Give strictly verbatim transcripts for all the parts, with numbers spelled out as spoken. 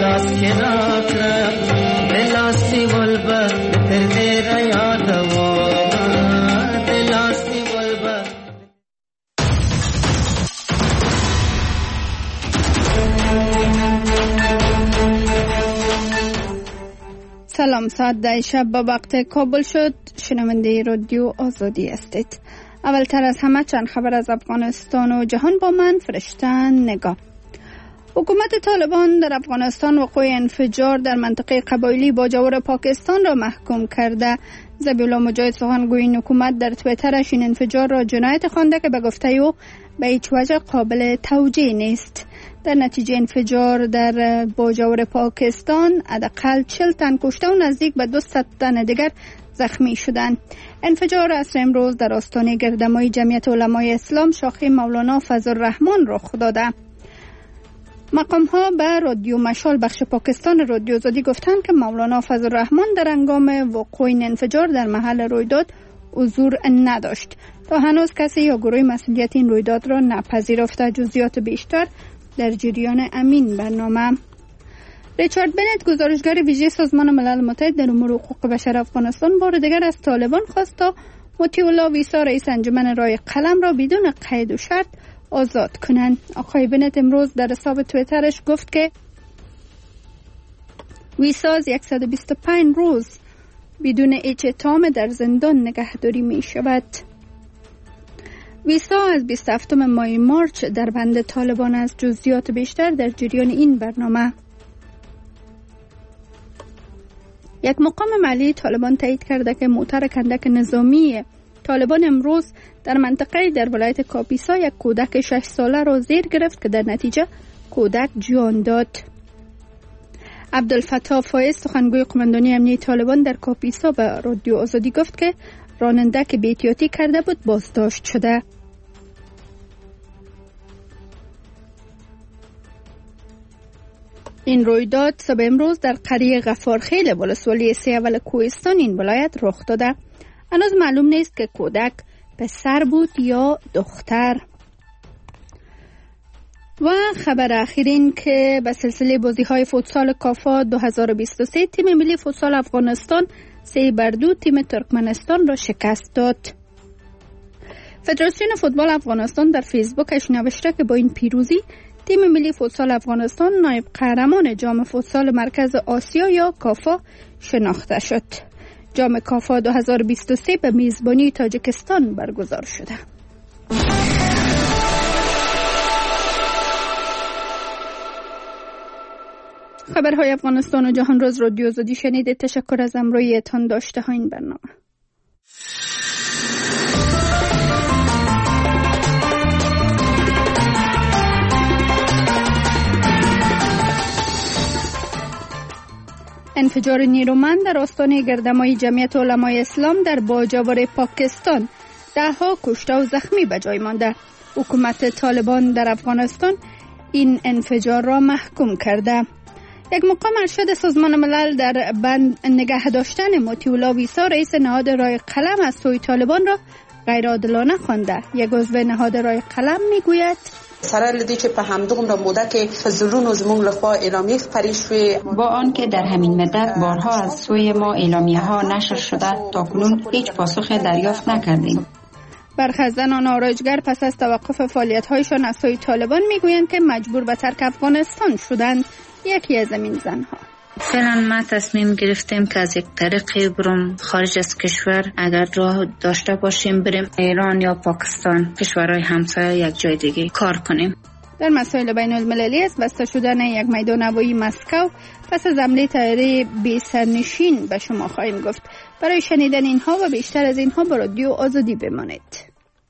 دلاس که ناکرم دلاستی ولبا در دیر یاد و دلاستی ولبا. سلام، ساعت ده شب با وقت کابل شد. شنونده رادیو آزادی هستید. اولتر از همه چند خبر از افغانستان و جهان با من فرشتن نگاه. حکومت طالبان در افغانستان وقوع انفجار در منطقه قبایلی باجاور پاکستان را محکوم کرده. ذبیحالله مجاهد سخنگوی این حکومت در تویترش این انفجار را جنایت خوانده که به گفته او به هیچ وجه قابل توجیه نیست. در نتیجه انفجار در باجاور پاکستان حداقل چهل تن کشته و نزدیک به دویست تن دیگر زخمی شدند. انفجار عصر امروز در آستانه گردمایی جمعیت علمای اسلام شاخه مولانا فضل الرحمن رخ داده. مقام ها به رادیو مشال بخش پاکستان رادیو آزادی گفتند که مولانا فضل الرحمن در هنگام وقوع این انفجار در محل رویداد حضور نداشت. تا هنوز کسی یا گروه مسئولیت این رویداد را نپذیرفته. جزئیات بیشتر در جریان امین برنامه. ریچارد بنت گزارشگر ویژه سازمان ملل متحد در امور حقوق بشر افغانستان بار دیگر از طالبان خواست تا مطیع الله ویسا رئیس انجمن رای قلم را بدون قید و شرط آزاد کنند. آقای بنت امروز در حساب تویترش گفت که ویسا از صد و بیست و پنج روز بدون هیچ اتهام در زندان نگهداری می شود. ویسا از بیست و هفتم ماه مارچ در بند طالبان است. جزئیات بیشتر در جریان این برنامه. یک مقام محلی طالبان تایید کرده که موتر کندک نظامی طالبان امروز در منطقه در ولایت کاپیسا یک کودک شش ساله را زیر گرفت که در نتیجه کودک جان داد. عبدالفتاح فایز سخنگوی قماندانی امنیتی طالبان در کاپیسا به رادیو آزادی گفت که راننده که بی احتیاطی کرده بود بازداشت شده. این رویداد صبح امروز در قریه غفارخیل ولسوالی سه اول کوهستان این ولایت رخ داده. هنوز معلوم نیست که کودک پسر بود یا دختر. و خبر اخیر این که به سلسله بازی های فوتسال کافا دو هزار و بیست و سه تیم ملی فوتسال افغانستان سه بر دو تیم ترکمنستان را شکست داد. فدراسیون فوتبال افغانستان در فیسبوکش نوشته که با این پیروزی تیم ملی فوتسال افغانستان نایب قهرمان جام فوتسال مرکز آسیا یا کافا شناخته شد. جام کافا دو هزار و بیست و سه به میزبانی تاجیکستان برگزار شده. خبرهای افغانستان و جهان روز رادیو آزادی شنیدید. تشکر از همراهیتان داشته ها این برنامه. انفجار نیرومند در آستانه گردمایی جمعیت علمای اسلام در باجاور پاکستان، ده ها کشته و زخمی به جای مانده. حکومت طالبان در افغانستان این انفجار را محکوم کرده. یک مقام ارشد سازمان ملل در بند نگه داشتن مطیع الله ویسا رئیس نهاد رای قلم از سوی طالبان را غیر عادلانه خوانده. یک عضو نهاد رای قلم میگوید سره لدی چې په همدغه موده کې فزلون زمونږ لخوا اعلامیه خپرې شوې، با آنکه در همین مدت بارها از سوی ما اعلامیه ها نشر شده، تاکنون هیچ پاسخ دریافت نکردیم. برخی از زنان آرایشگر پس از توقف فعالیت‌هایشان از سوی طالبان میگویند که مجبور به ترک افغانستان شدند. یکی از این زنها: فعلا ما تصمیم گرفتیم که از یک طریقی برم خارج از کشور، اگر راه داشته باشیم بریم ایران یا پاکستان، کشورهای همسایه، یک جای دیگه کار کنیم. در مسائل بین المللی است بسته شدن یک میدان هوایی مسکو پس از حمله طیاره بی سرنشین به شما خواهیم گفت. برای شنیدن اینها و بیشتر از اینها با رادیو آزادی بمانید.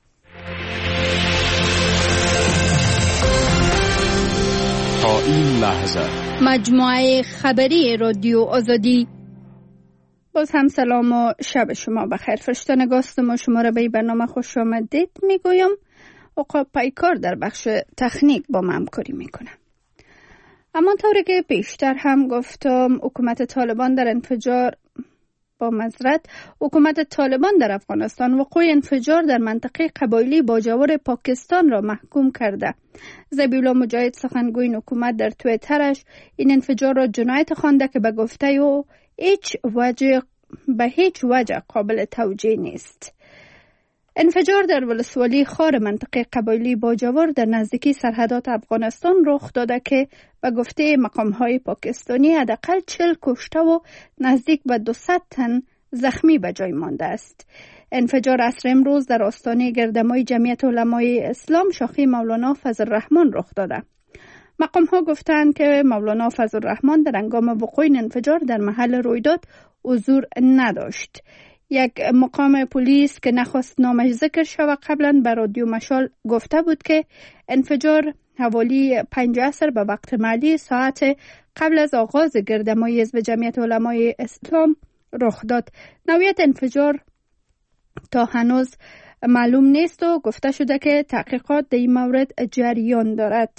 تا این لحظه مجموعه خبری رادیو آزادی. باز هم سلام و شب شما بخیر. فرشته نگاستم و شما را به برنامه خوش آمدید میگویم. عقاب پیکار در بخش تکنیک با من همکاری میکنه. اما طوری که بیشتر هم گفتم، حکومت طالبان در انفجار با معذرت حکومت طالبان در افغانستان وقوع انفجار در منطقه قبایلی باجاور پاکستان را محکوم کرده. ذبیح الله مجاهد سخنگوی حکومت در توییترش این انفجار را جنایت خوانده که به گفته او هیچ وجه به هیچ وجه قابل توجیه نیست. انفجار در ولسوالی خار منطقه قبایلی باجاور در نزدیکی سرحدات افغانستان رخ داده که به گفته مقام‌های پاکستانی حداقل چهل کشته و نزدیک به دویست تن زخمی به جای مانده است. انفجار عصر امروز در آستانه گردمای جمعیت علمای اسلام شاخه مولانا فضل الرحمن رخ داده. مقام‌ها گفتند که مولانا فضل الرحمن در هنگام وقوع این انفجار در محل رویداد حضور نداشت. یک مقام پلیس که نخواست نامش ذکر شود قبلا به رادیو مشال گفته بود که انفجار حوالی پنج عصر به وقت محلی ساعت قبل از آغاز گردمای حزب جمعیت علمای اسلام رخ داد. نوعیت انفجار تا هنوز معلوم نیست و گفته شده که تحقیقات در این مورد جریان دارد.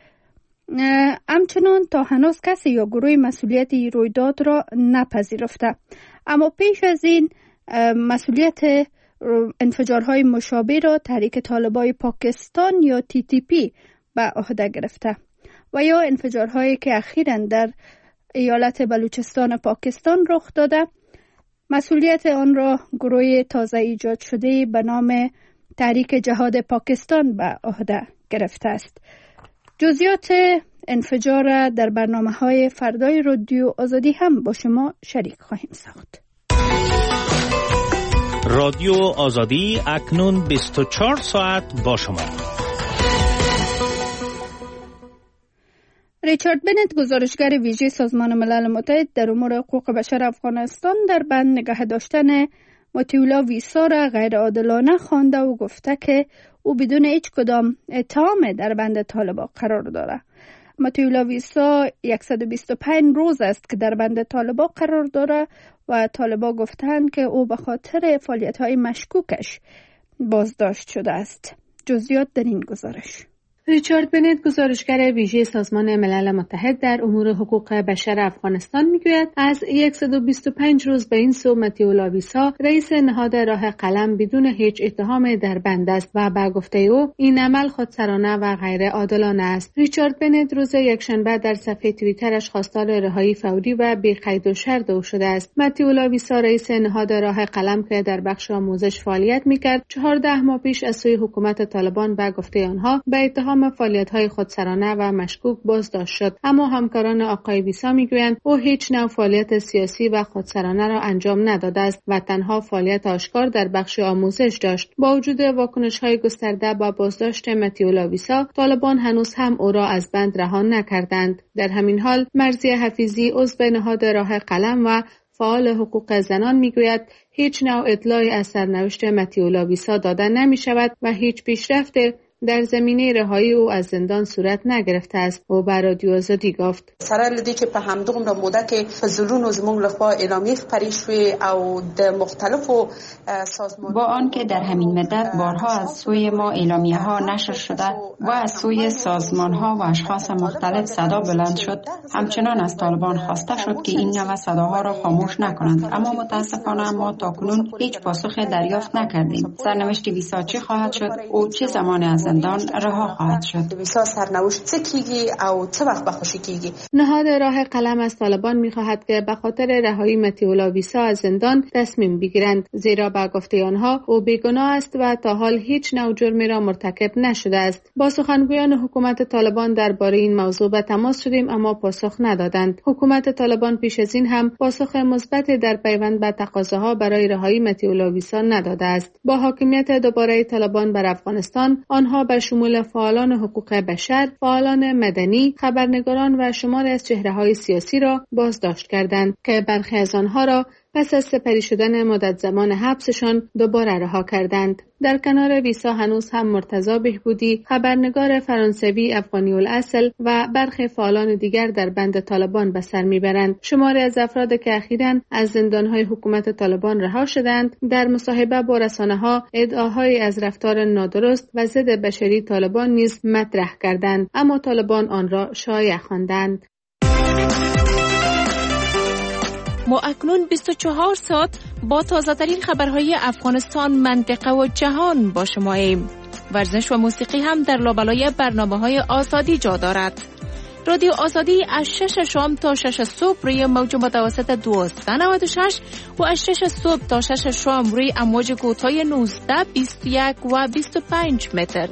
همچنان تا هنوز کسی یا گروه مسئولیت رویداد را نپذیرفته، اما پیش از این مسئولیت انفجارهای مشابه را تحریک طالبای پاکستان یا تی تی پی به عهده گرفته و یا انفجارهایی که اخیراً در ایالت بلوچستان پاکستان رخ داده مسئولیت آن را گروه تازه ایجاد شده به نام تحریک جهاد پاکستان به عهده گرفته است. جزئیات انفجار در برنامه‌های فردای رادیو آزادی هم با شما شریک خواهیم ساخت. رادیو آزادی اکنون بیست و چهار ساعت با شما. ریچارد بنت گزارشگر ویژه سازمان ملل متحد در امور حقوق بشر افغانستان در بند نگه داشتن مطیع ویسا را غیر عادلانه خوانده و گفته که او بدون هیچ کدام اتهام در بند طالبان قرار دارد. مطیع ویسا صد و بیست و پنج روز است که در بند طالبان قرار دارد و طالبان گفتند که او به خاطر فعالیت‌های مشکوکش بازداشت شده است. جزئیات در این گزارش. ریچارد بنت گزارشگر ویژه سازمان ملل متحد در امور حقوق بشر افغانستان میگوید از صد و بیست و پنج روز به این سو مطیع ویسا رئیس نهاد راه قلم بدون هیچ اتهام در بند است و به گفته او این عمل خودسرانه و غیر عادلانه است. ریچارد بنت روز یکشنبه در صفحه توییترش خواستار رهایی فوری و بی قید و شرط او شده است. مطیع ویسا رئیس نهاد راه قلم که در بخش آموزش فعالیت میکرد چهارده ماه پیش از سوی حکومت طالبان به گفته آنها به اتهام فعالیت‌های خودسرانه و مشکوک بازداشت شد، اما همکاران آقای ویسا میگویند او هیچ نوع فعالیت سیاسی و خودسرانه را انجام نداده است و تنها فعالیت آشکار در بخش آموزش داشت. با وجود واکنش‌های گسترده با بازداشت مطیع ویسا، طالبان هنوز هم او را از بند رها نکردند. در همین حال مرضیه حفیظی عضو نهاد راه قلم و فعال حقوق زنان میگوید هیچ نوع اطلاعی از سرنوشت مطیع ویسا داده نمی شود و هیچ پیشرفت در زمینه رهایی او از زندان صورت نگرفته است. او بر رادیو آزادی گفت سره لدی چې په همدغه موده کې فزلونو زموږ لخوا اعلامیه خپرې شوې او د مختلفو سازمان با آنکه در همین مدت بارها از سوی ما اعلامیه ها نشر شده و از سوی سازمان ها و اشخاص مختلف صدا بلند شد، همچنان از طالبان خواسته شد که این نوع صداها را خاموش نکنند، اما متاسفانه ما تاکنون هیچ پاسخ دریافت نکردیم. سرنوشت ویسا چه خواهد شد؟ او چه زمان از زندان رها خواهد شد؟ ویسا سرنوشت چه کیږي او چه وخت به خوشی کیږي؟ نهاد راه قلم از طالبان می‌خواهد که به خاطر رهایی مطیع ویسا از زندان تصمیم بگیرند، زیرا به گفته آنها او بیگناه است و تا حال هیچ نوع جرمی را مرتکب نشده است. با سخنگویان حکومت طالبان درباره این موضوع به تماس شدیم اما پاسخ ندادند. حکومت طالبان پیش از این هم پاسخ مثبت در پیوند به تقاضاها برای رهایی مطیع ویسا نداده است. با حاکمیت دوباره طالبان بر افغانستان، آنها به شمول فعالان حقوق بشر، فعالان مدنی، خبرنگاران و شماری از چهره‌های سیاسی را بازداشت کردند که برخی از آنها را پس از سپری شدن مدت زمان حبسشان دوباره رها کردند. در کنار ویسا هنوز هم مرتضی بهبودی، خبرنگار فرانسوی افغانی الاصل و برخی فعالان دیگر در بند طالبان به سر میبرند. شماری از افراد که اخیراً از زندانهای حکومت طالبان رها شدند، در مصاحبه با رسانه‌ها ادعاهایی از رفتار نادرست و ضد بشری طالبان نیز مطرح کردند، اما طالبان آن را شایع خواندند. ما اکنون بیست و چهار ساعت با تازه ترین خبرهای افغانستان، منطقه و جهان با شماییم. ورزش و موسیقی هم در لابلای برنامه‌های آزادی جا دارد. رادیو آزادی از شش شام تا شش صبح روی موج متوسط دویست و نود و شش و از شش صبح تا شش شام روی امواج کوتاه نوزده، بیست و یک و بیست و پنج متر.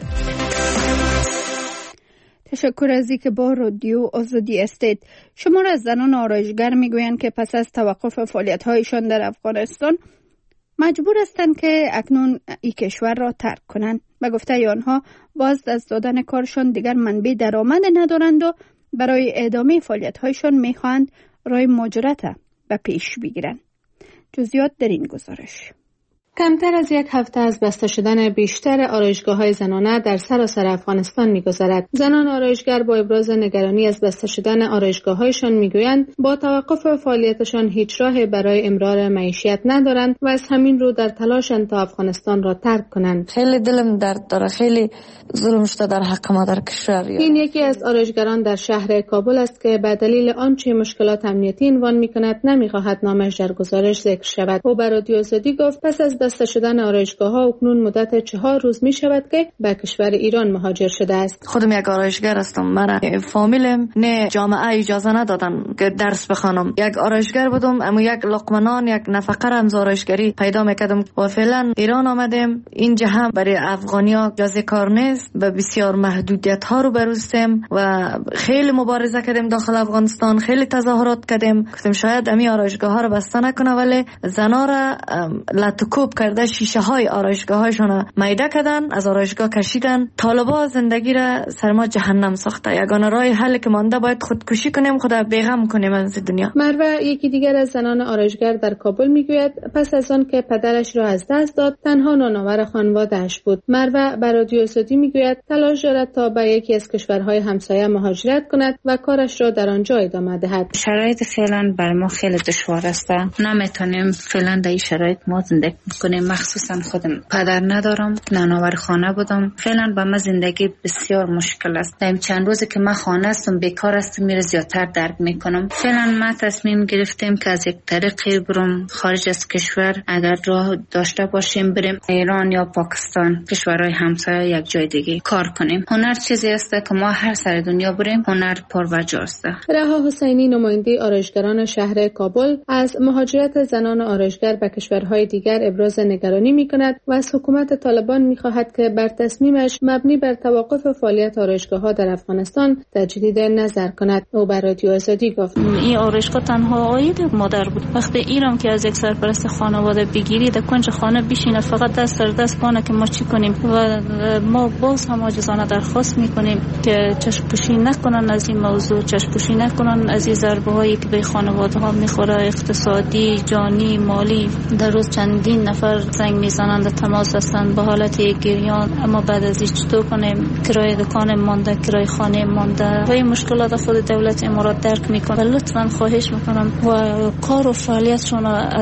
تشکر از اینکه با رادیو آزادی هستید. شمار از زنان آرایشگر میگویند که پس از توقف فعالیت‌هایشان در افغانستان مجبور هستند که اکنون این کشور را ترک کنند. به گفته آنها باز از دادن کارشان دیگر منبع درآمد ندارند و برای ادامه فعالیت‌هایشان می‌خواهند راه مهاجرت به پیش بگیرند. جزئیات در این گزارش. کمتر از یک هفته از بسته شدن بیشتر آرایشگاه‌های زنانه در سراسر افغانستان می‌گذرد. زنان آرایشگر با ابراز نگرانی از بسته شدن آرایشگاه‌هایشان می‌گویند با توقف فعالیتشان هیچ راه برای امرار معیشت ندارند و از همین رو در تلاشند تا افغانستان را ترک کنند. خیلی دلم درد داره، خیلی ظلم شده در حق ما در کشور. این یکی از آرایشگران در شهر کابل است که به دلیل آنچه مشکلات امنیتی عنوان می‌کند نمی‌خواهد نامش در گزارش ذکر شود. او به رادیو آزادی گفت پس از بسته شدن آرایشگاه‌ها اکنون مدت چهار روز می شود که به کشور ایران مهاجر شده است. خودم یک آرایشگر هستم. من فامیلم نه جامعه اجازه ندادن که درس بخوانم. یک آرایشگر بودم، اما یک لقمه یک نفقه رمز آرایشگری پیدا میکردم و فعلا ایران آمدیم. اینجا هم برای افغانیا جزء کار نیست، به بسیار محدودیت ها رو بروستیم و خیلی مبارزه کردیم داخل افغانستان، خیلی تظاهرات کردیم. گفتیم شاید امی آرایشگاه ها رو بسته نکنه، ولی زنا را لطکوب کرده، شیشه های آرایشگاه هایشون میده کردن، از آرایشگاه کشیدن. طالبا زندگی را سر ما جهنم ساخته. یگانه راه حل که مانده باید خودکشی کنیم، خدا بیغم کنیم از دنیا. مروه یکی دیگر از زنان آرایشگر در کابل میگوید پس از آن که پدرش را از دست داد تنها نانآور خانواده‌اش بود. مروه بر رادیو آزادی میگوید تلاش دارد تا به یکی از کشورهای همسایه مهاجرت کند و کارش را در آنجا ادامه دهد. شرایط فعلا بر ما خیلی دشوار است. نمیتونیم فعلا در این شرایط ما زندگی کنیم. مخصوصا خودم پدر ندارم، نانآور خانه بودم. فعلا با من زندگی بسیار مشکل است. در چند روزی که من خانه هستم، بیکار هستم، میره زیادتر درک میکنم. فعلا ما تصمیم گرفتیم که از یک طریقی برم خارج از کشور. اگر راه داشته باشیم بریم ایران یا پاکستان، کشورهای همسایه، یک جای دیگه کار کنیم. هنر چیزی است که ما هر سر دنیا بریم، هنر پرورجا است. رها حسینی نماینده آرایشگران شهر کابل از مهاجرت زنان آرایشگر به کشورهای دیگر ابراز نگرانی می‌کند و از حکومت طالبان می‌خواهد که بر تصمیمش مبنی بر توقف فعالیت آرایشگاه‌ها در افغانستان تجدید نظر کند. او بر رادیو آزادی گفت این آرایشگاه تنها عاید مادر بود. وقتی ایران که از یک سرپرست خانواده بگیری در کنج خانه بشینه، فقط دست در دست کنه که ما چی کنیم و ما باز هم عاجزانه درخواست می‌کنیم که چشم‌پوشی نکنن از این موضوع، چشم‌پوشی نکنن از این ضربه‌هایی که به خانواده‌ها می‌خوره، اقتصادی، جانی، مالی. در روز چندین نفر زنگ میزنند، تماس هستند به حالت گریان، اما بعد از این چطور کنیم؟ کرایه دکان مانده، کرایه خانه مانده و این مشکلات خود دولت امارات درک میکنه. لطفاً خواهش میکنم و کار و فعالیتشون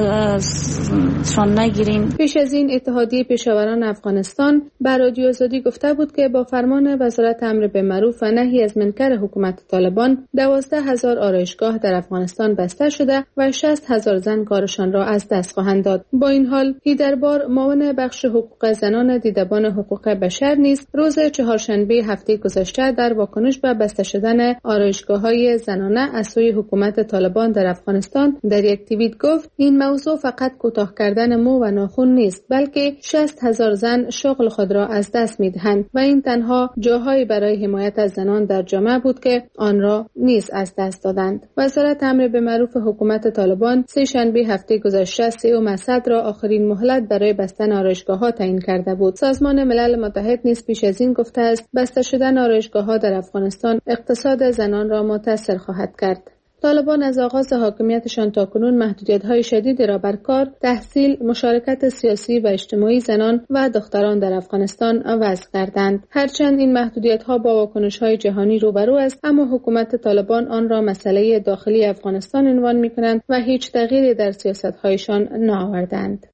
ازشان نگیرین. پیش از این اتحادیه پیشاوران افغانستان بر رادیو آزادی گفته بود که با فرمان وزارت امر بالمعروف و نهی از منکر حکومت طالبان دوازده هزار آرایشگاه در افغانستان بسته شده و شصت هزار زن کارشان را از دست خواهند داد. با این حال هیدربار معاون بخش حقوق زنان دیدبان حقوق بشر نیز روز چهارشنبه هفته گذشته در واکنش به بسته شدن آرایشگاه‌های زنانه از سوی حکومت طالبان در افغانستان در یک توییت گفت این موضوع فقط کوتاه کردن مو و ناخن نیست، بلکه شصت هزار زن شغل خود را از دست می‌دهند و این تنها جاهایی برای حمایت از زنان در جامعه بود که آن را نیز از دست دادند. وزارت امر به معروف حکومت طالبان سه شنبه هفته گذشته سوم اسد را آخرین مهلت برای بستن آرایشگاه‌ها تعیین کرده بود. سازمان ملل متحد نیز پیش از این گفته است بسته شدن آرایشگاه‌ها در افغانستان اقتصاد زنان را متاثر خواهد کرد. طالبان از آغاز حاکمیتشان تاکنون محدودیت‌های شدیدی را بر کار، تحصیل، مشارکت سیاسی و اجتماعی زنان و دختران در افغانستان وضع کردند. هرچند این محدودیت‌ها با واکنش‌های جهانی روبرو است، اما حکومت طالبان آن را مسئله داخلی افغانستان عنوان می‌کنند و هیچ تغییری در سیاست‌هایشان نآوردند.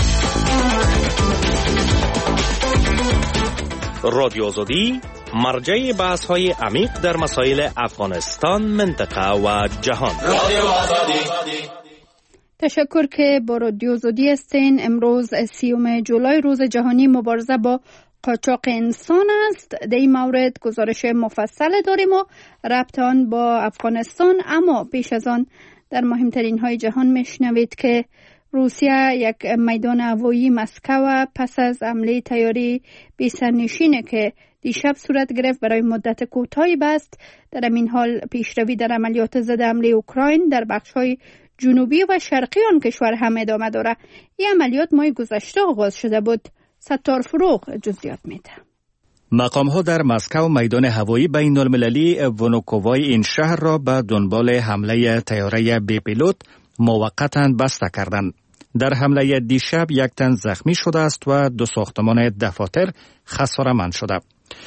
رادیو آزادی مرجع بحث های عمیق در مسائل افغانستان، منطقه و جهان. تشکر که با رادیو زودی هستین. امروز سیوم جولای روز جهانی مبارزه با قاچاق انسان است. در این مورد گزارش مفصل داریم و ربط آن با افغانستان، اما پیش از آن در مهمترین های جهان میشنوید که روسیه یک میدان هوایی مسکو پس از حمله طیاره بی سرنشینی که دیشب صورت گرفت برای مدت کوتاهی بست. در این حال پیشروی در عملیات ضد حمله اوکراین در بخش‌های جنوبی و شرقی آن کشور هم ادامه داره. این عملیات ماه گذشته آغاز شده بود. ستار فروغ جزئیات میده. مقام‌ها در مسکو میدان هوایی بین المللی ونوکووای این شهر را به دنبال حمله طیاره بی پیلوت موقتاً بسته کردند. در حمله دیشب یک تن زخمی شده است و دو ساختمان دفاتر خساره‌مند شده.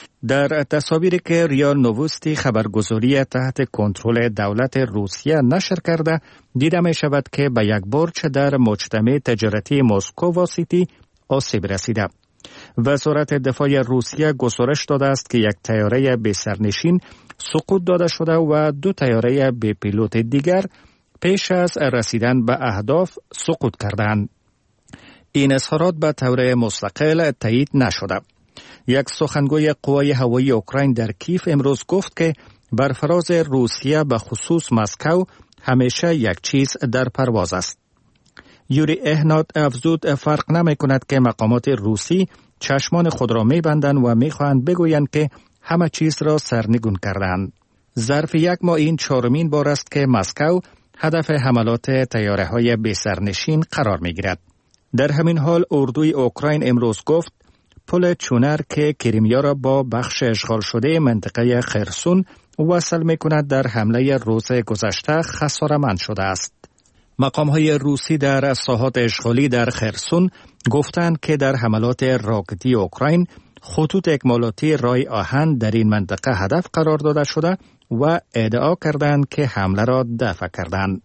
در تصاویری که ریا نووستی خبرگزاری تحت کنترل دولت روسیه نشر کرده دیده می شود که به یک برج در مجتمع تجارتی مسکو و سیتی آسیب رسیده. وزارت دفاع روسیه گزارش داده است که یک طیاره بی سرنشین سقوط داده شده و دو طیاره بی پیلوت دیگر پیش از رسیدن به اهداف سقوط کردند. این اظهارات به طور مستقل تایید نشده. یک سخنگوی قوای هوایی اوکراین در کیف امروز گفت که بر فراز روسیه به خصوص مسکو همیشه یک چیز در پرواز است. یوری اهنات افزود فرق نمی کند که مقامات روسی چشمان خود را می بندند و می خواهند بگویند که همه چیز را سرنگون کردند. ظرف یک ماه این چهارمین بار است که مسکو هدف حملات طیاره های بی سرنشین قرار می گیرد. در همین حال اردوی اوکراین امروز گفت پل چونر که کریمیا را با بخش اشغال شده منطقه خرسون وصل می کند در حمله روز گذشته خساره‌مند شده است. مقام‌های روسی در ساحات اشغالی در خرسون گفتند که در حملات راکتی اوکراین خطوط اکمالاتی رای آهن در این منطقه هدف قرار داده شده و ادعا کردند که حمله را دفع کردند.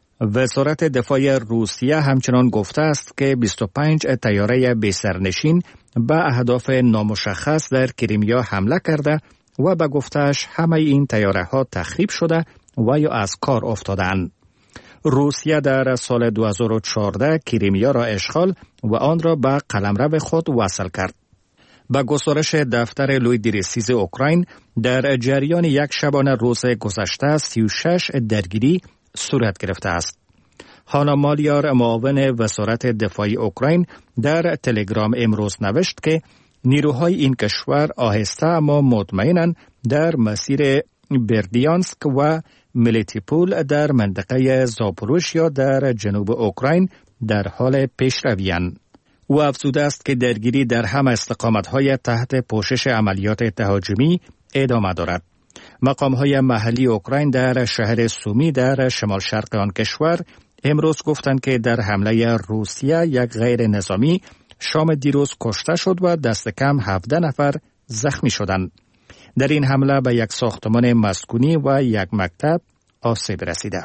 وزارت دفاع روسیه همچنان گفته است که بیست و پنج طیاره بی سرنشین به اهداف نامشخص در کریمیا حمله کرده و به گفتهش همه این طیاره ها تخریب شده و یا از کار افتادند. روسیه در سال دو هزار و چهارده کریمیا را اشغال و آن را به قلمرو خود وصل کرد. با گزارش دفتر لوی دیرسیز اوکراین در جریان یک شبانه روز گذشته سی و شش درگیری صورت گرفته است. هانا مالیار معاون وزارت دفاع اوکراین در تلگرام امروز نوشت که نیروهای این کشور آهسته اما مطمئناً در مسیر بردیانسک و ملیتیپول در منطقه زاپوروژیا در جنوب اوکراین در حال پیشروی‌اند. او افزوده است که درگیری در همه استقامت‌های تحت پوشش عملیات تهاجمی ادامه دارد. مقام‌های محلی اوکراین در شهر سومی در شمال شرق آن کشور امروز گفتند که در حمله روسیه یک غیر نظامی شام دیروز کشته شد و دست کم هفده نفر زخمی شدند. در این حمله به یک ساختمان مسکونی و یک مکتب آسیب رسیده.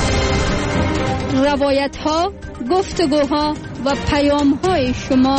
روایت ها، گفتگوها و پیام های شما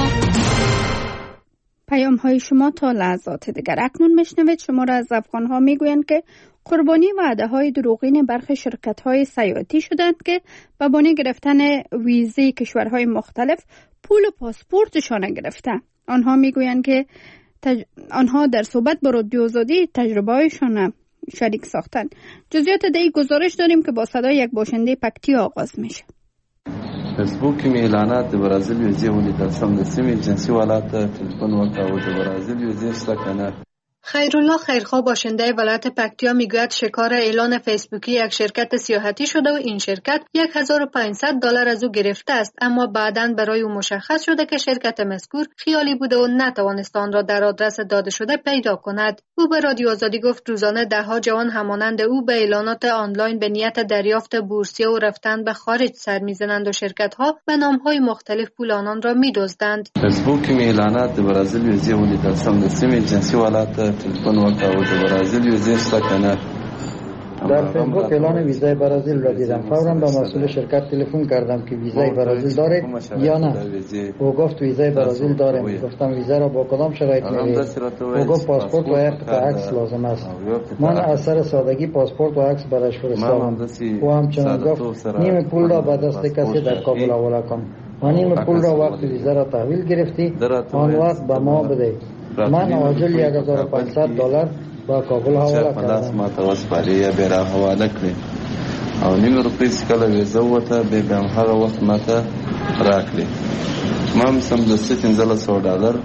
پیام های شما تا لحظات دیگر. اکنون میشنوید شما را از افغان ها میگویند که قربانی وعده های دروغین برخی شرکت های سیاحتی شدند که به بانی گرفتن ویزه کشورهای مختلف پول و پاسپورتشان گرفتند. آنها میگویند که تج... آنها در صحبت با رادیو آزادی تجربه هایشان شریک ساختند. جزئیات دیگه گزارش داریم که با صدای یک باشنده پکتی آغاز میشه. فیسبوک می اعلانات برازیل ویزه ولیدل سم د سیمې جنسي والات تلفن وکاو د برازیل ویزه شته کنه. خیرالله خیرخواه باشنده ولایت پکتیا میگوید شکار اعلان فیسبوکی یک شرکت سیاحتی شده و این شرکت هزار و پانصد دلار از او گرفته است، اما بعداً برای او مشخص شده که شرکت مذکور خیالی بوده و نتوانست آن را در آدرس داده شده پیدا کند. او به رادیو آزادی گفت روزانه دهها جوان همانند او به اعلانات آنلاین به نیت دریافت بورسیه و رفتن به خارج سر میزنند و شرکت‌ها به نام‌های مختلف پول آنان را می‌دزدند. فیسبوک می اعلانات برازیل ویزه ولیدل سم د سیمې جنسي والات تلفن وکاو د برازیل ویزه شته کنه. در فیسبوک اعلان ویزای برزیل را دیدم. فوراً به مسئول شرکت تلفن کردم که ویزای برزیل دارید یا نه. او گفت ویزای برزیل داریم. گفتم ویزا را با کدام شرایط می‌گیرید؟ او گفت پاسپورت و یک قطعه عکس لازم است. من از سر سادگی پاسپورت و عکس برایش فرستادم. او همچنین گفت نیم پول را به دست کسی در کابل حواله کن و نیم پول را وقت ویزا را تحویل گرفتی آن وقت به ما بده. من عاجل یک هزار و پانصد دلار با کابل حواله کردم. ما تواس برای بیرا حواله کړی او نیم روپۍ کله ویزا وته به به هغه وخت ماته راکړي. ما هم سم د ستنزله سو ډالر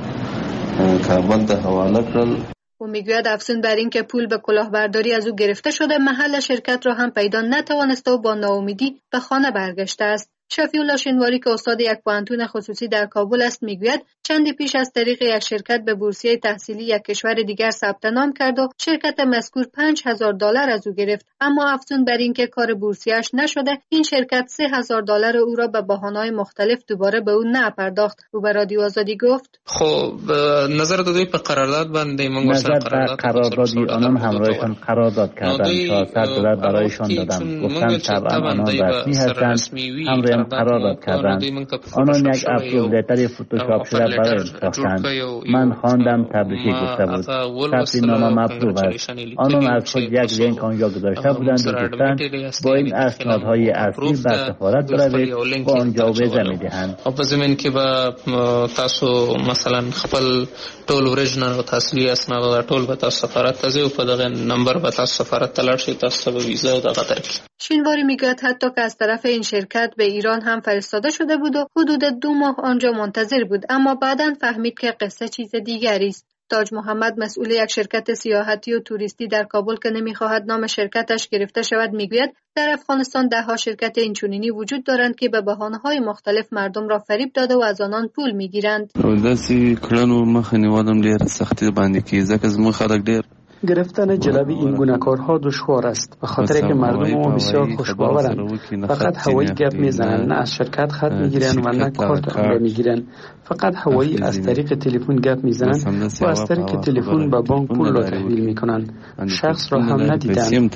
کابل ته حواله کړل. او میگوید افزون بر این که پول به کلاهبرداری از او گرفته شده، محل شرکت را هم پیدا نتوانسته و با ناامیدی به خانه برگشته است. شفیع‌الله شینواری که استاد یک پوهنتون خصوصی در کابل است میگوید چندی پیش از طریق یک شرکت به بورسیه تحصیلی یک کشور دیگر ثبت نام کرد و شرکت مذکور پنج هزار دلار از او گرفت، اما افزون بر این که کار بورسیه‌اش نشده، این شرکت سه هزار دلار او را به بهانه‌های مختلف دوباره به او نپرداخت. او به رادیو آزادی گفت خب نظر دوی په قرارداد باندې موږ سره قرارداد قراردادی آنان همراهشان قرارداد کردند. چهارصد دلار برایشان دادم. گفتند طبعا آنان رسمی هستند. همراهم قرارداد کردند. آنان یک اپلودتر فتوشاپ شده برای ساختند. من خواندم تبریکی گفته بود. ثبت نامه مطلوب است. آنان از خود یک لینک آنجا گذاشته بودند و گفتند با این اسنادهای اصلی به سفارت بروید و آنجا ویزا میدهند. او په زمين کې به تاسو مثلا خپل ټول اوریجنل او تحصیلي اسناد ټول به تاسو سفارت ته ځئ او په دغه نمبر به تاسو سفارت ته لاړ شئ، تاسو به ویزا او دغه درکړي. شینواری میگوید حتی که از طرف این شرکت به ایران هم فرستاده شده بود و حدود دو ماه آنجا منتظر بود، اما بعداً فهمید که قصه چیز دیگری است. تاج محمد مسئول یک شرکت سیاحتی و توریستی در کابل که نمیخواهد نام شرکتش گرفته شود میگوید در افغانستان ده ها شرکت اینچنینی وجود دارند که به بهانه‌های مختلف مردم را فریب داده و از آنان پول میگیرند. داسې کړنو مخه نیولم ډېر سختي باندې کې ځکه زموږ خلک ډېر گرفتن جلب این گونه کارها دشوار است به خاطر که مردم ما بسیار خوشباورند. فقط هوایی گپ میزنند، نه از شرکت خط میگیرند و نه کارت آن را میگیرند. فقط هوایی از طریق تلفن گپ میزنند و از طریق تلفن به بانک پول را تحویل میکنند. شخص را هم ندیدند.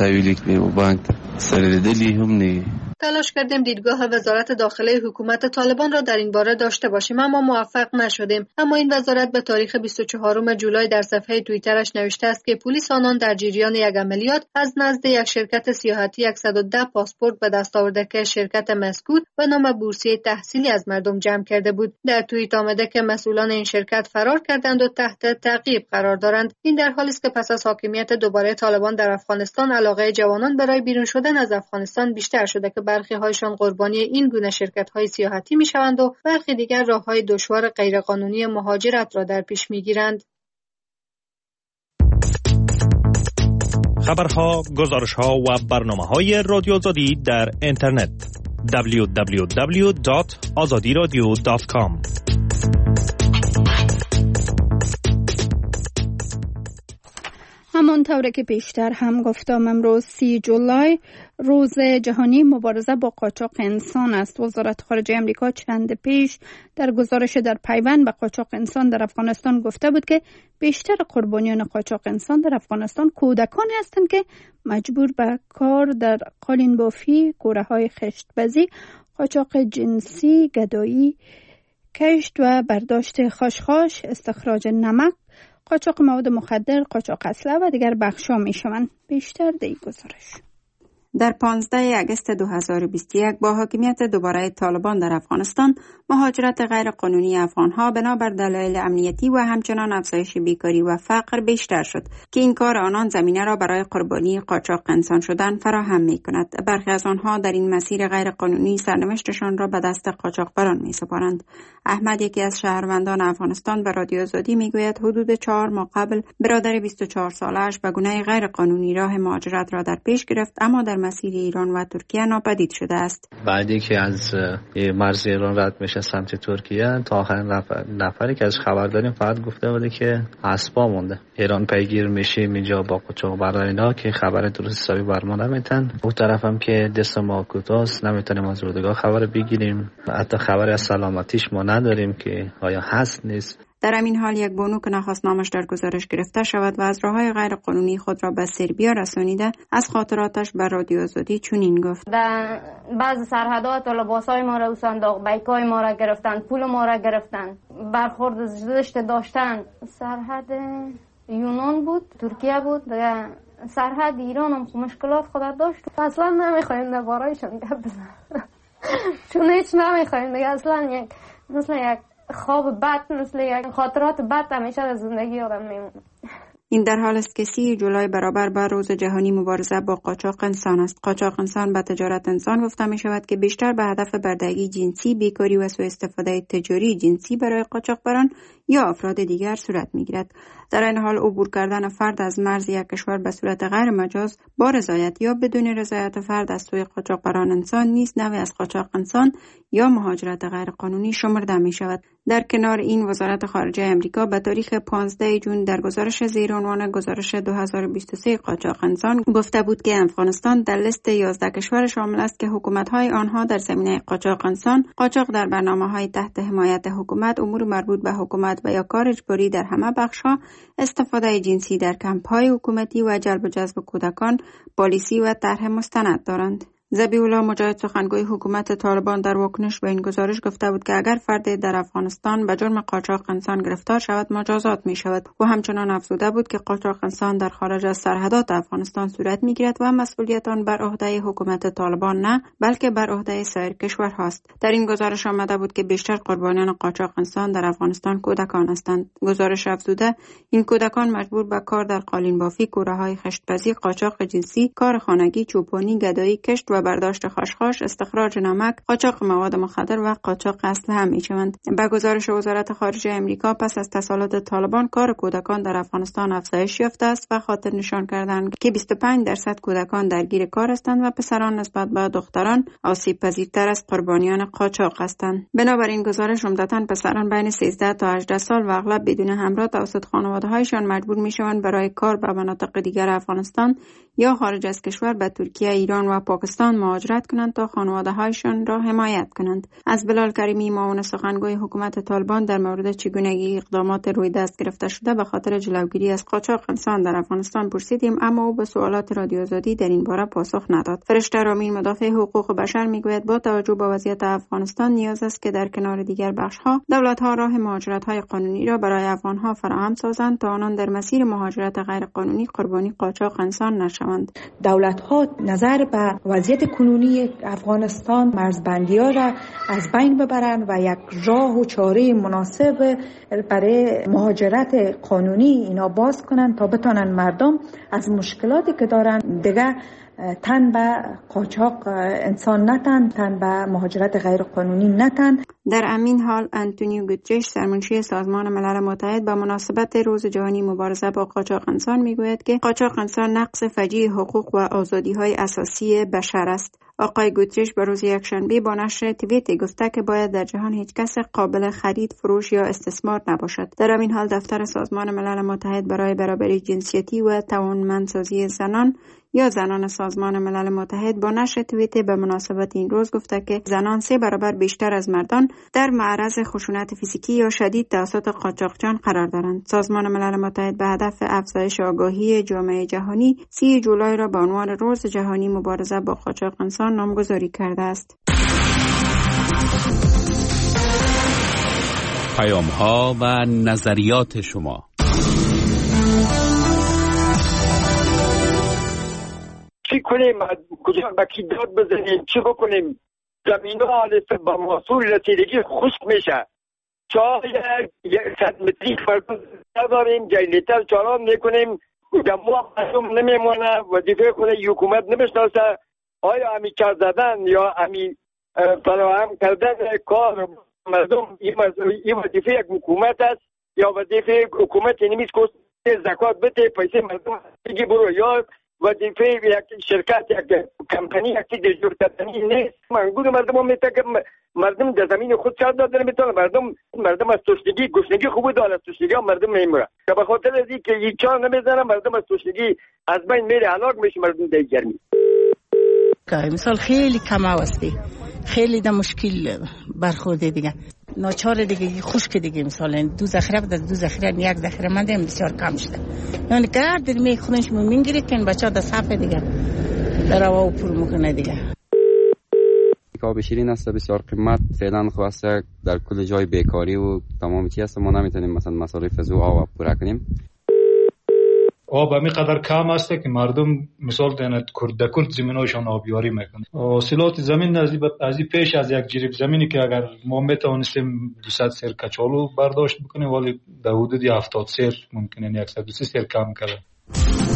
تلاش کردیم دیدگاه وزارت داخله حکومت طالبان را در این باره داشته باشیم اما موفق نشدیم. اما این وزارت به تاریخ بیست و چهارم جولای در صفحه توییترش نوشته است که پلیس آنان در جریان یک عملیات از نزد یک شرکت سیاحتی صد و ده پاسپورت به دست آورده که شرکت مذکور به نام بورسیه تحصیلی از مردم جمع کرده بود. در توییت آمده که مسئولان این شرکت فرار کردند و تحت تعقیب قرار دارند. این در حالی است که پس از حاکمیت دوباره طالبان در افغانستان علاقه جوانان برای بیرون شدن از افغانستان بیشتر شده که برخی هایشان قربانی این گونه شرکت‌های سیاحتی می‌شوند و برخی دیگر راه‌های دشوار غیرقانونی مهاجرت را در پیش می‌گیرند. خبرها، گزارش‌ها و برنامه‌های رادیو آزادی در اینترنت دبلیو دبلیو دبلیو دات آزادی رادیو دات کام. همانطور که پیشتر هم گفتم امروز سی جولای روز جهانی مبارزه با قاچاق انسان است. وزارت خارجه امریکا چند پیش در گزارش در پیوند به قاچاق انسان در افغانستان گفته بود که بیشتر قربانیان قاچاق انسان در افغانستان کودکانی هستند که مجبور به کار در قالین بافی، کوره‌های خشت‌بازی، قاچاق جنسی، گدایی، کشت و برداشت خاشخاش، استخراج نمک، قاچاق مواد مخدر، قاچاق اسلحه و دیگر بخش‌ها می‌شوند. بیشتر در این گزارش. در پانزده آگوست دو هزار و بیست و یک با حاکمیت دوباره طالبان در افغانستان، مهاجرت غیرقانونی افغانها بنابر دلایل امنیتی و همچنان افزایش بیکاری و فقر بیشتر شد که این کار آنان زمینه را برای قربانی قاچاق انسان شدن فراهم می کند. برخی از آنها در این مسیر غیرقانونی سرنوشتشان را به دست قاچاقبران می سپارند. احمد، یکی از شهروندان افغانستان، به رادیو آزادی می گوید حدود چهار ماه قبل برادر بیست و چهار سالش به گونه غیرقانونی راه مهاجرت را در پیش گرفت، اما در مسیر ایران و ترکیه ناپدید شده است. بعدی که از مرز ایران رد میشه سمت ترکیه، تا آخرین نفر نفری که از خبر داریم فقط گفته بوده که اسبا مونده. ایران پیگیر میشه اینجا با قاچاقبران اینا که خبر درست حسابی بر ما نمیتن. اون طرف هم که دست ما کوتاست، نمیتونیم از اردوگاه خبر بگیریم. حتی خبر از سلامتیش ما نداریم که آیا هست نیست. در همین حال یک بانو که نخواست نامش در گزارش گرفته شود و از راههای غیر قانونی خود را به سربیا رسانیده از خاطراتش بر رادیو آزادی چنین گفت: در بعض سرحدات لباسای ما را صندوق بیکای ما را گرفتن، پول ما را گرفتن، برخورد زشت داشتن. سرحد یونان بود، ترکیه بود، دیگه سرحد ایران هم مشکلات خود داشت. اصلا نمیخوایم درباره‌ایشون گپ بزنیم چون هیچ نمیخوایم دیگه. اصلا یک مثل یک خواب بد، مثل یک خاطرات بد همیشه در زندگی آدم میمونه. این در حال است که سی جولای برابر با روز جهانی مبارزه با قاچاق انسان است. قاچاق انسان به تجارت انسان گفته می شود که بیشتر به هدف بردگی جنسی، بیکاری و سوء استفاده تجاری جنسی برای قاچاقبران یا افراد دیگر صورت می گیرد. در این حال عبور کردن فرد از مرز یک کشور به صورت غیر مجاز با رضایت یا بدون رضایت فرد از سوی قاچاقبران انسان نیز نوعی از قاچاق انسان یا مهاجرت غیر قانونی شمرده می شود. در کنار این، وزارت خارجه امریکا به تاریخ پانزدهم ژوئن در گزارش زیر عنوان گزارش دو هزار و بیست و سه قاچاق انسان گفته بود که افغانستان در لیست یازده کشور شامل است که حکومت‌های آنها در زمینه قاچاق انسان، قاچاق در برنامه‌های تحت حمایت حکومت، امور مربوط به حکومت و یا کار اجباری در همه بخش‌ها، استفاده جنسی در کمپ‌های حکومتی و جلب و جذب کودکان پالیسی و طرح مستند دارند. ذبیح الله مجاهد، سخنگوی حکومت طالبان، در واکنش به این گزارش گفته بود که اگر فردی در افغانستان به جرم قاچاق انسان گرفتار شود مجازات می شود و همچنان افزوده بود که قاچاق انسان در خارج از سرحدات افغانستان صورت می گیرد و مسئولیت آن بر عهده حکومت طالبان نه بلکه بر عهده سایر کشورهاست. در این گزارش آمده بود که بیشتر قربانیان قاچاق انسان در افغانستان کودکان هستند. گزارش افزوده این کودکان مجبور به کار در قالین بافی، کوره‌های خشت‌پزی، قاچاق جنسی، کار خانگی، چوپانی، گدایی، کشت و برداشت خاشخاش، استخراج نمک، قاچاق مواد مخدر و قاچاق اسلحه می‌شوند. به گزارش وزارت خارجه امریکا، پس از تسلط طالبان کار کودکان در افغانستان افزایش یافته است و خاطر نشان کردند که بیست و پنج درصد کودکان درگیر کار هستند و پسران نسبت به دختران آسیب پذیرتر از قربانیان قاچاق هستند. بنابراین گزارش عمدتاً پسران بین سیزده تا هجده سال و اغلب بدون همراه توسط خانواده‌هایشان مجبور می‌شوند برای کار به مناطق دیگر افغانستان یا خارج از کشور به ترکیه، ایران و پاکستان مهاجرت کنند تا خانواده‌هایشان را حمایت کنند. از بلال کریمی، معاون سخنگوی حکومت طالبان، در مورد چگونگی اقدامات روی دست گرفته شده به خاطر جلوگیری از قاچاق انسان در افغانستان پرسیدیم، اما او به سوالات رادیو آزادی در این باره پاسخ نداد. فرشته رامین، مدافع حقوق بشر، میگوید با توجه به وضعیت افغانستان نیاز است که در کنار دیگر بخش‌ها دولت‌ها راه مهاجرت‌های قانونی را برای افغان‌ها فراهم سازند تا آنان در مسیر مهاجرت غیر قانونی قربانی قاچاق انسان نشوند. دولت‌ها نظر به وضعیت کنونی افغانستان مرزبندی‌ها را از بین ببرند و یک راه و چاره مناسب برای مهاجرت قانونی اینا باز کنند تا بتونن مردم از مشکلاتی که دارن دیگه تن به قاچاق انسان نتن، تن به مهاجرت غیر قانونی نتن. در همین حال انتونیو گوترش، سرمنشی سازمان ملل متحد، به مناسبت روز جهانی مبارزه با قاچاق انسان میگوید که قاچاق انسان نقض فجیع حقوق و آزادی‌های اساسی بشر است. آقای گوترش به روز یکشنبه با نشر توییت گفته که باید در جهان هیچ کس قابل خرید، فروش یا استثمار نباشد. در همین حال دفتر سازمان ملل متحد برای برابری جنسیتی و توانمندسازی زنان یا زنان سازمان ملل متحد با نشر توییت به مناسبت این روز گفته که زنان سه برابر بیشتر از مردان در معرض خشونت فیزیکی یا شدید توسط قاچاقچیان قرار دارند. سازمان ملل متحد به هدف افزایش آگاهی جامعه جهانی سی جولای را به عنوان روز جهانی مبارزه با قاچاق انسان نامگذاری کرده است. پیام‌ها و نظریات شما. چی کنیم؟ کجا با کی داد بزنیم؟ چی بکنیم؟ زمین ها به محصول رسیدگی خشک میشه. چا یک صد متری فرق نداریم، جلیتر چالان میکنیم، دمو مردم نمیمونه، وظیفه خود حکومت نمیشناسه. آیا همی کار زدن یا همی فراهم کردن کار مردم این وظیفه یک حکومت است یا وظیفه حکومت نمیست که زکات بده پیسه مردم دیگه برو، یا وظیفه یک شرکت یک کمپانی یک دیجور کردنی نیست. منگود مردم هم میتونه که مردم در زمین خود کار دادن میتونه، مردم مردم از تشنگی گشنگی خوب داره، از تشنگی هم مردم نمیمونه که به خاطر از اینکه یک چار نمیزنه مردم از تشنگی از بین میره، هلاک میشه مردم در گرمی. مثال خیلی کم هستی، خیلی در مشکل برخورده دیگه. ناچار دیگه خشک دیگه مثلا دو ذخیره بود دو ذخیره یک ذخیره مانده بسیار کم شده یعنی گرد می خودش میگیره که بچا در صف دیگه در هوا پر میکنه دیگه. آب شیرین است بسیار قیمت فعلا خواسته در کل جای بیکاری و تمام چیز است ما نمیتونیم مثلا مصارف از آب پورا کنیم. آب همی قدر کم است که مردم مثال دهند کرد کرد زمینایشان آبیاری میکنه. حاصلات زمین از این پیش از یک جریب زمینی که اگر ما میتوانستیم دویست سیر کچالو برداشت بکنیم ولی در حدود هفتاد سیر ممکنه صد و سی سیر کم کرده.